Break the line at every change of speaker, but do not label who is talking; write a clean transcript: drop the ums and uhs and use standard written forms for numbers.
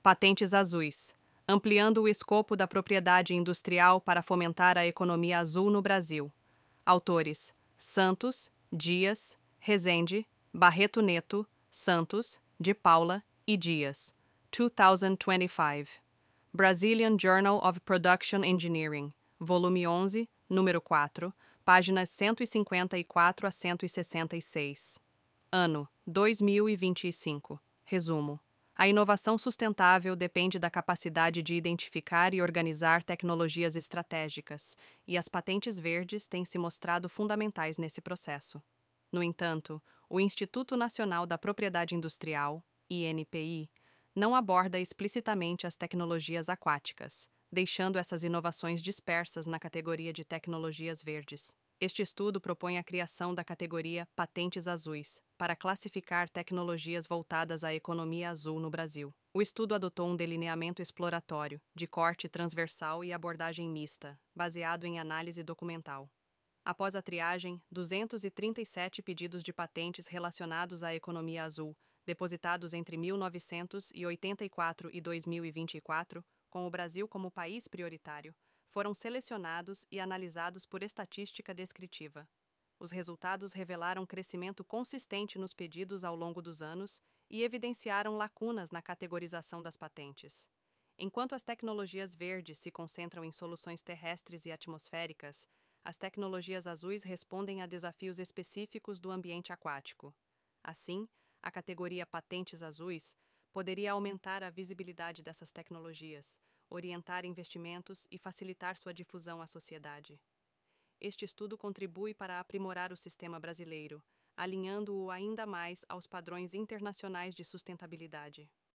Patentes azuis, ampliando o escopo da propriedade industrial para fomentar a economia azul no Brasil. Autores: Santos, Dias, Rezende, Barreto Neto, Santos, de Paula e Dias. 2025. Brazilian Journal of Production Engineering, volume 11, número 4, páginas 154 a 166. Ano: 2025. Resumo. A inovação sustentável depende da capacidade de identificar e organizar tecnologias estratégicas, e as patentes verdes têm se mostrado fundamentais nesse processo. No entanto, o Instituto Nacional da Propriedade Industrial, INPI, não aborda explicitamente as tecnologias aquáticas, deixando essas inovações dispersas na categoria de tecnologias verdes. Este estudo propõe a criação da categoria Patentes Azuis, para classificar tecnologias voltadas à economia azul no Brasil. O estudo adotou um delineamento exploratório, de corte transversal e abordagem mista, baseado em análise documental. Após a triagem, 237 pedidos de patentes relacionados à economia azul, depositados entre 1984 e 2024, com o Brasil como país prioritário, foram selecionados e analisados por estatística descritiva. Os resultados revelaram crescimento consistente nos pedidos ao longo dos anos e evidenciaram lacunas na categorização das patentes. Enquanto as tecnologias verdes se concentram em soluções terrestres e atmosféricas, as tecnologias azuis respondem a desafios específicos do ambiente aquático. Assim, a categoria Patentes Azuis poderia aumentar a visibilidade dessas tecnologias, orientar investimentos e facilitar sua difusão à sociedade. Este estudo contribui para aprimorar o sistema brasileiro, alinhando-o ainda mais aos padrões internacionais de sustentabilidade.